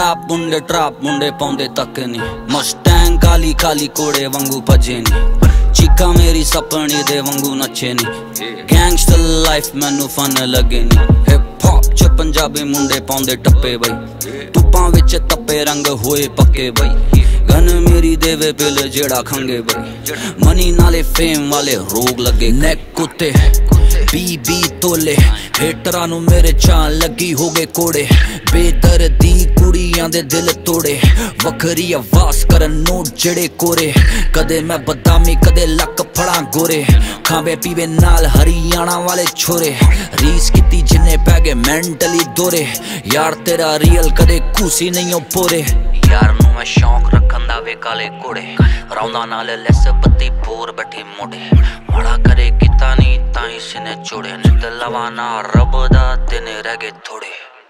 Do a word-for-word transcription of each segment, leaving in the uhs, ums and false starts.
Trap मुंडे trap मुंडे पाउंदे तक नहीं, Mustang Kali Kali कोड़े वांगू भजे नहीं, चीका मेरी सपनी दे वांगू नचे नहीं, गैंगस्टर लाइफ मैनू फन लगे नहीं, हिप हॉप च पंजाबी मुंडे पाउंदे टप्पे बई, धुप्पां विच तप्पे रंग होए पक्के बई, गन मेरी देवे पिल जेड़ा खंगे बई, मनी नाले फेम वाले रोग लगे, नेक कुत्ते बी बी तोले, हेटरां नू मेरे चाल लगी हो गए कोड़े, बेदर्दी कुड़ियां दे दिल तोड़े, वखरी आवाज करन नोट जेड़े कोरे, कदे मैं बदामी कदे लक फड़ा गोरे, खावे पीवे नाल हरियाणा वाले छोरे, रीस कीती जिन्ने पै गए मेंटली दोरे, यार तेरा रियल कदे खूसी नहीं हो पोरे, यार नू मैं शौक रखन दा वे काले कोड़े, रौंदा नाल लैस बत्ती बोर बैठी मोड़े, माड़ा करे किता नहीं ताई सिने चोड़े, नित लवाना रब दा दिन रह गए थोड़े।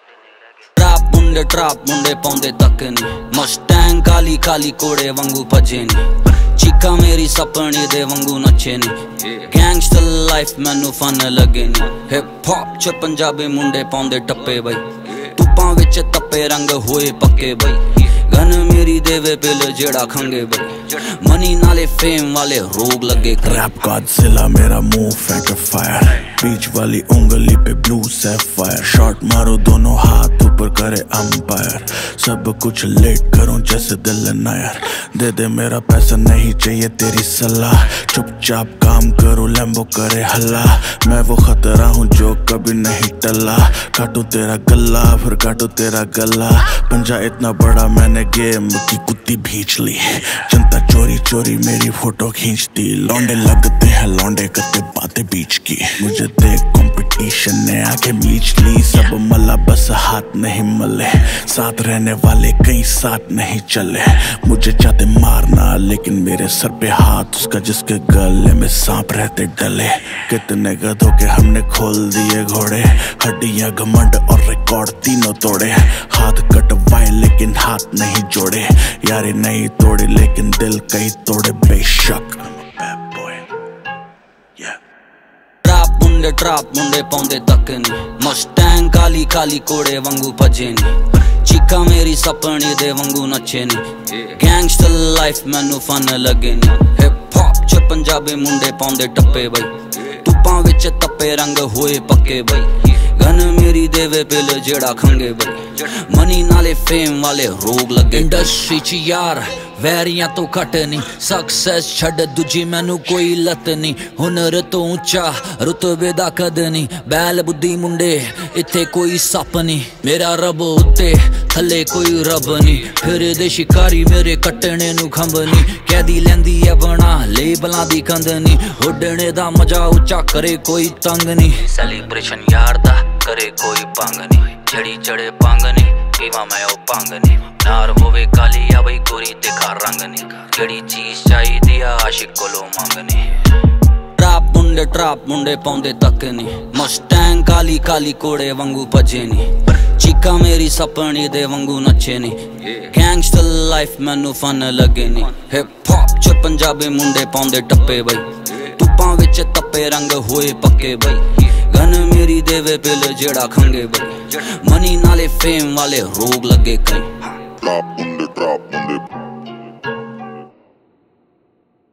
ट्रैप मुंडे ट्रैप मुंडे पाउंदे तक नहीं, मस्टैंग काली काली कोड़े वांगू भजे नहीं, चीका मेरी सपनी दे वांगू नचे नहीं, गैंगस्टर लाइफ मैनू फन लगे नहीं, हिप हॉप च पंजाबी मुंडे पाउंदे टप्पे बई, धुप्पां विच तप्पे रंग होए पक्के बई, गन मेरी देवे पिल जेड़ा खंगे बई, मनी नाले फेम वाले रोग लगे। रैप गॉडजिला मेरा मुंह फेंक फायर, बीच वाली उंगली पे ब्लू सैफायर, शॉट मारो दोनों हाथ ऊपर करे अंपायर, सब कुछ लेट करूं जैसे दिल नायर, दे दे मेरा पैसा नहीं चाहिए तेरी सलाह, चुपचाप काम करो लैम्बो करे हल्ला, मैं वो खतरा हूँ जो कभी नहीं टला, काटू तेरा गला फिर काटू तेरा गला, पंजा इतना बड़ा मैंने गेम की कुत्ती भींच ली, जनता चोरी चोरी मेरी फोटो खींचती, लौंडे लगते हैं लौंडे करते बातें बीच की, मुझे देख कंपटीशन ने आके मीच ली, सब मला बस हाथ नहीं मले, साथ रहने वाले कहीं साथ नहीं चले, मुझे चाहते मारना लेकिन मेरे सर पे हाथ उसका जिसके गले में सांप रहते डले, कितने गधों के हमने खोल दिए घोड़े, हड्डियां घमंड और रिकॉर्ड तीनों तोड़े, हाथ कटवाए लेकिन हाथ नहीं जोड़े, यारी नहीं तोड़े लेकिन दिल कई तोड़े बेशक। मुंडे ट्रैप मुंडे पाउंदे तक नहीं, मस्टैंग काली काली कोड़े वांगू भजे नहीं, चीका मेरी सपनी दे वांगू नचे नहीं, गैंगस्टर लाइफ मैनू फन लगे नहीं, हिप हॉप च पंजाबी मुंडे पाउंदे टप्पे बई, धुप्पां विच तप्पे रंग होए पक्के बई, गन मेरी देवे पिल जेड़ा खंगे बई, मनी नाले फेम वाले रोग लगे। इंडस्ट्री च यार वैरियां तो घट नहीं, सक्सेस छड़ दूजी मैनू कोई लत नहीं, हुनर तो ऊंचा रुतबे दा कद नहीं, बैल बुद्धि मुंडे इत्थे कोई सप नहीं, मेरा रब उत्ते थले कोई रब नहीं, फिर दे शिकारी मेरे कट्टने नू खंब नहीं, कैदी लैंदी है बना लेबलां दी कंध नहीं, उड्डने दा मजा उच्चा करे कोई तंग नहीं, सेलिब्रेशन यार दा करे कोई भंग नहीं, जड़ी चढ़े भंग नहीं, पीवा मैं ओ भंग नहीं, नार होवे काली या बई गोरी दिखा रंग नहीं, जड़ी चीज चाहिदी आ आशिक कोलों मंगनी। ट्रैप मुंडे ट्रैप मुंडे पाउंदे तक नहीं, मस्टैंग काली काली कोड़े वांगू भजे नहीं, चीका मेरी सपनी दे वांगू नचे नहीं, गैंगस्टर लाइफ मैनू फन लगे नहीं, हिप हॉप च पंजाबी मुंडे पाउंदे टप्पे बई, धुप्पां विच तप्पे रंग होए पक्के बई, गन मेरी देवे पिल जेड़ा खंगे बई, मनी नाले फेम वाले रोग लगे कई। ट्रैप मुंडे ट्रैप मुंडे